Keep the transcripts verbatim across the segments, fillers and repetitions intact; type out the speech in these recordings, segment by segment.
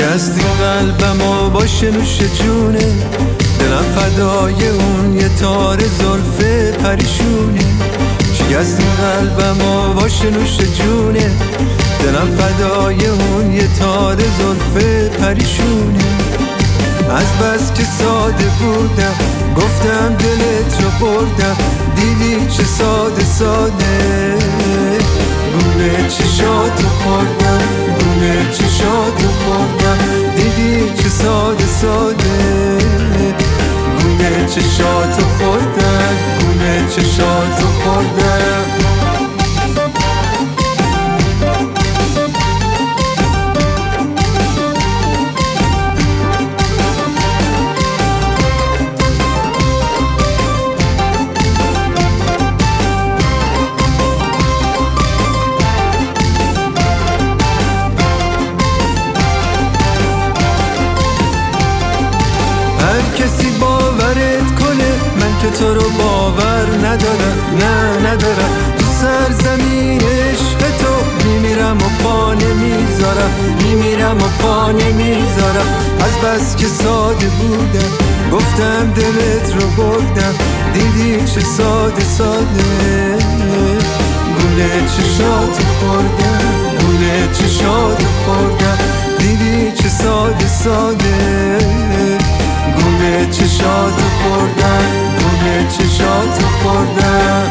شکستی قلبم و باشه نوش جونه، دلم فدای اون یه تار زلفه پریشونه. شکستی قلبم و باشه نوش جونه، دلم فدای اون یه تار زلفه پریشونه. از بس که ساده بودم گفتم دلت رو بردم، دیدی چه ساده ساده گونه چشاتو خوردم، گونه چشاتو خوردم. دیدی چه ساده ساده گونه چشاتو خوردم، گونه چشاتو خوردم. کسی باورت کنه من که تو رو باور ندارم، نه ندارم. تو سرزمین عشق تو میمیرم و پا نمیذارم، میمیرم و پا نمیذارم. از بس که ساده بودم گفتم دلت رو بردم، دیدی چه ساده ساده گونه چشاتو خوردم، گونه چشاتو خوردم. دیدی چه ساده ساده گونه چشاتو خوردم، گونه چشاتو خوردم.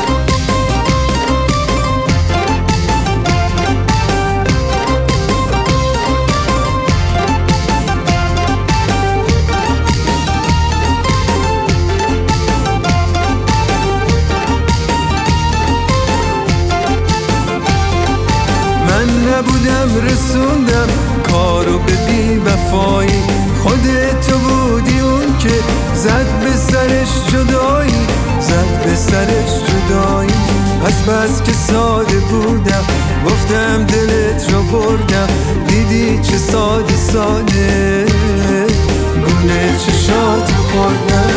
من نبودم رسوندم کارو به بی وفایی، خودت بودی اون که زد به سرش جدایی، زد به سرش جدایی. از بس که ساده بودم گفتم دلت رو بردم، دیدی چه ساده ساده گونه چشاتو خوردم،